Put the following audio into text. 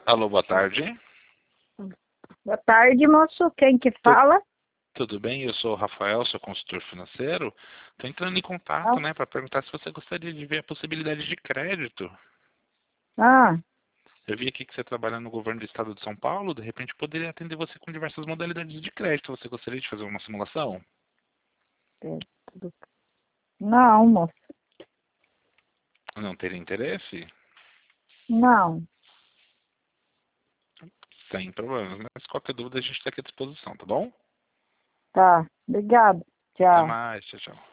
Alô, boa tarde. Boa tarde, moço. Quem que Tu- fala? Tudo bem? Eu sou o Rafael, sou consultor financeiro. Estou entrando em contato, Ah, né, para perguntar se você gostaria de ver a possibilidade de crédito. ah, Eu vi aqui que você trabalha no governo do estado de São Paulo, de repente poderia atender você com diversas modalidades de crédito. Você gostaria de fazer uma simulação? é, tudo- não, moço. Não teria interesse? Não. Sem problemas, mas qualquer dúvida a gente está aqui à disposição, tá bom? Tá. Obrigado. Até Tchau. mais, tchau, tchau.